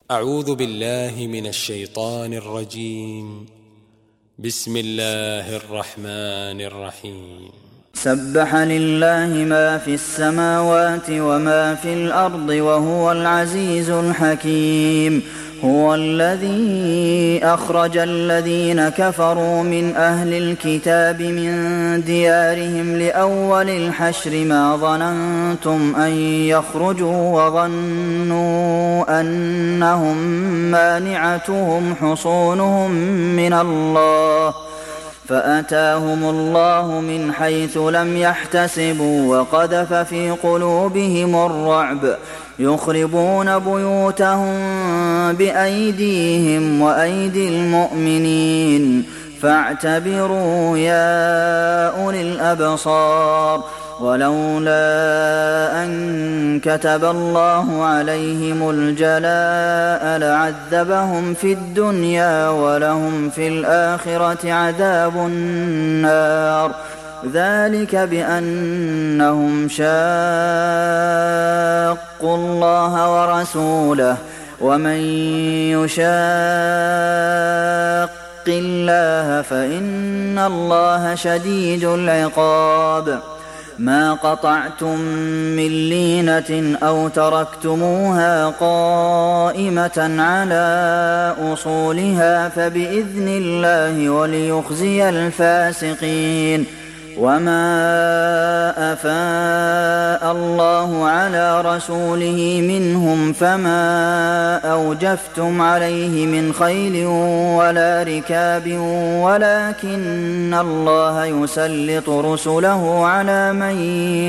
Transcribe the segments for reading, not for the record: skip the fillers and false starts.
أعوذ بالله من الشيطان الرجيم. بسم الله الرحمن الرحيم. سبح لله ما في السماوات وما في الأرض وهو العزيز الحكيم. هو الذي أخرج الذين كفروا من أهل الكتاب من ديارهم لأول الحشر ما ظننتم أن يخرجوا وظنوا أنهم مانعتهم حصونهم من الله فأتاهم الله من حيث لم يحتسبوا وقذف في قلوبهم الرعب يخربون بيوتهم بأيديهم وأيدي المؤمنين فاعتبروا يا أولي الأبصار. ولولا أن كتب الله عليهم الجلاء لعذبهم في الدنيا ولهم في الآخرة عذاب النار. ذلك بأنهم شاقوا الله ورسوله ومن يشاق الله فإن الله شديد العقاب. ما قطعتم من لينة أو تركتموها قائمة على أصولها فبإذن الله وليخزي الفاسقين. وما أفاء الله على رسوله منهم فما أوجفتم عليه من خيل ولا ركاب ولكن الله يسلط رسله على من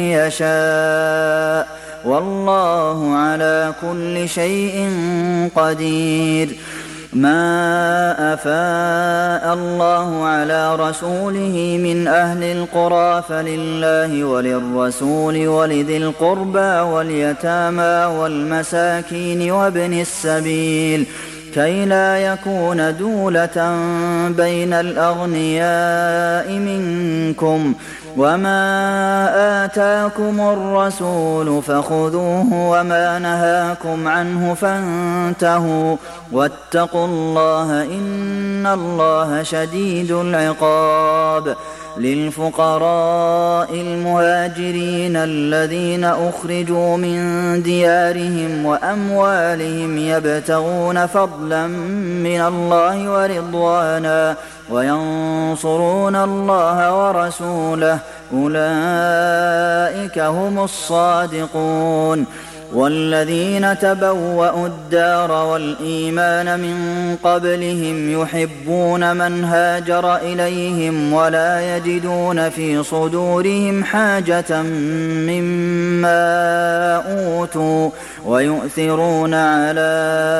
يشاء والله على كل شيء قدير. ما أفاء الله على رسوله من أهل القرى فلله وللرسول ولذي القربى واليتامى والمساكين وابن السبيل كي لا يكون دولة بين الأغنياء منكم. وما آتاكم الرسول فخذوه وما نهاكم عنه فانتهوا واتقوا الله إن الله شديد العقاب. للفقراء المهاجرين الذين أخرجوا من ديارهم وأموالهم يبتغون فضلا من الله ورضوانا وينصرون الله ورسوله أولئك هم الصادقون. والذين تبوأوا الدار والإيمان من قبلهم يحبون من هاجر إليهم ولا يجدون في صدورهم حاجة مما أوتوا ويؤثرون على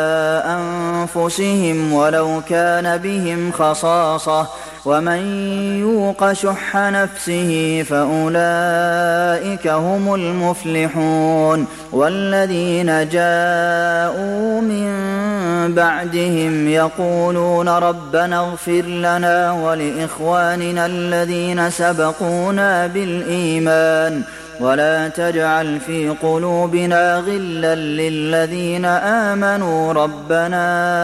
أنفسهم ولو كان بهم خصاصة ومن يوق شح نفسه فأولئك هم المفلحون. والذين جاءوا من بعدهم يقولون ربنا اغفر لنا ولإخواننا الذين سبقونا بالإيمان ولا تجعل في قلوبنا غلا للذين آمنوا ربنا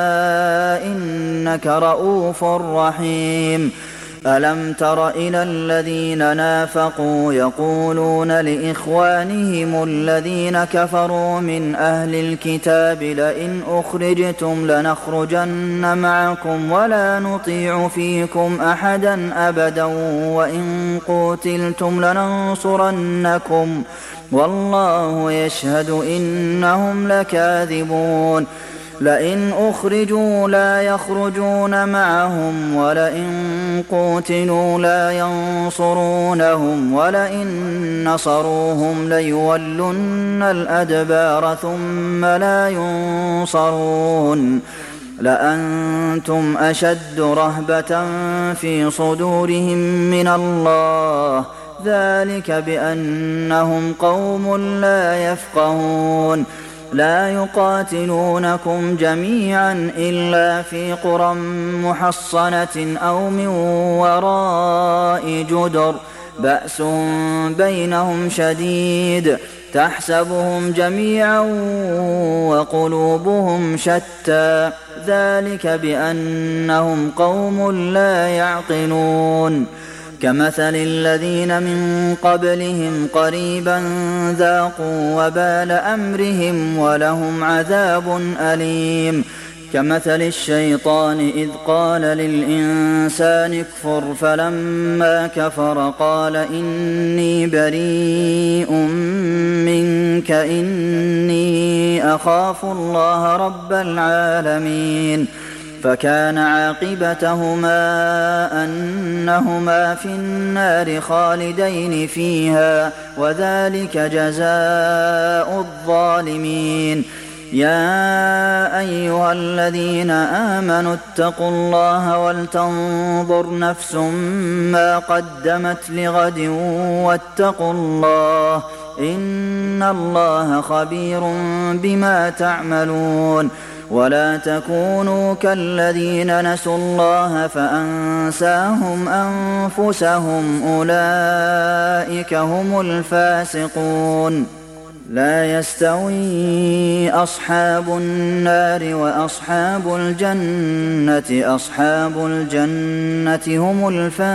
إنك رءوف رحيم. ألم تر إلى الذين نافقوا يقولون لإخوانهم الذين كفروا من أهل الكتاب لئن أخرجتم لنخرجن معكم ولا نطيع فيكم أحدا أبدا وإن قوتلتم لننصرنكم والله يشهد إنهم لكاذبون. لئن أخرجوا لا يخرجون معهم ولئن قوتلوا لا ينصرونهم ولئن نصروهم ليولن الأدبار ثم لا ينصرون. لأنتم أشد رهبة في صدورهم من الله ذلك بأنهم قوم لا يفقهون. لا يقاتلونكم جميعا إلا في قرى محصنة أو من وراء جدر بأس بينهم شديد تحسبهم جميعا وقلوبهم شتى ذلك بأنهم قوم لا يعقلون كمثل الذين من قبلهم قريبا ذاقوا وبال أمرهم ولهم عذاب أليم كمثل الشيطان إذ قال للإنسان اكفر فلما كفر قال إني بريء منك إني أخاف الله رب العالمين فكان عاقبتهما أنهما في النار خالدين فيها وذلك جزاء الظالمين يا أيها الذين آمنوا اتقوا الله ولتنظر نفس ما قدمت لغد واتقوا الله إن الله خبير بما تعملون ولا تكونوا كالذين نسوا الله فأنساهم أنفسهم أولئك هم الفاسقون لا يستوي أصحاب النار وأصحاب الجنة أصحاب الجنة هم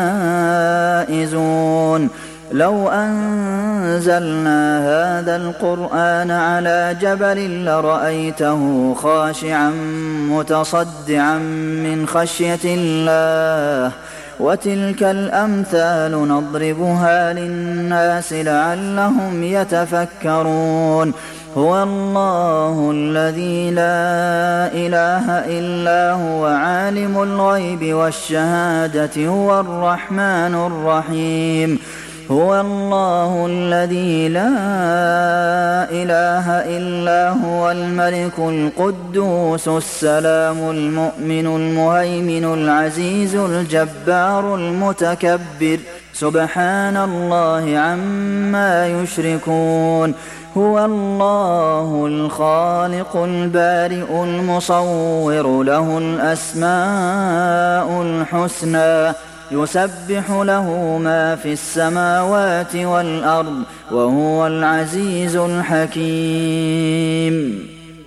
الفائزون لو أنزلنا هذا القرآن على جبل لرأيته خاشعا متصدعا من خشية الله وتلك الأمثال نضربها للناس لعلهم يتفكرون هو الله الذي لا إله إلا هو عالم الغيب والشهادة هو الرحمن الرحيم هو الله الذي لا إله إلا هو الملك القدوس السلام المؤمن المهيمن العزيز الجبار المتكبر سبحان الله عما يشركون هو الله الخالق البارئ المصور له الأسماء الحسنى يسبح له ما في السماوات والأرض وهو العزيز الحكيم